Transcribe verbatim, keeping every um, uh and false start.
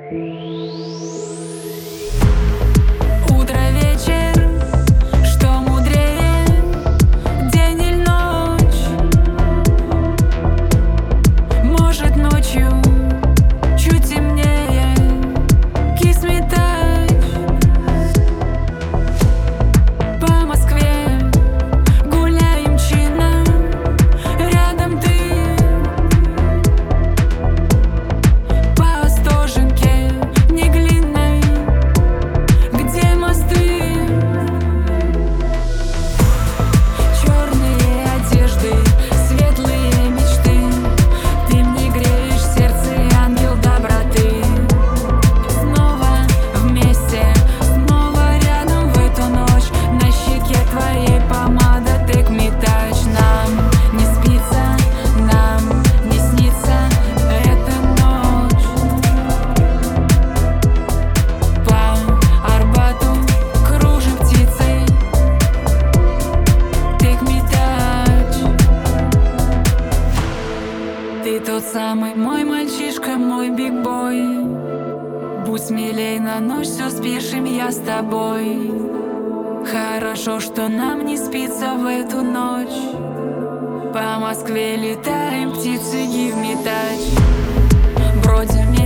Утро, вечер, что мудрее, день или ночь? Может, ночью чуть темнее, kiss me touch. По Москве гуляем чинно, рядом ты. По Остоженке Неглинной, где мосты. Черные одежды, светлые мечты. Ты мне греешь сердце, ангел доброты. Снова вместе, снова рядом в эту ночь. На щеке твоей помада, take me touch. Нам не спится, нам не снится эта ночь. По Арбату кружим птицей, take me touch. Ты тот самый мой мальчишка, мой биг-бой. Будь смелей, на ночь все спешим, я с тобой. Хорошо, что нам не спится в эту ночь. По Москве летаем птицы, give me touch. Бродим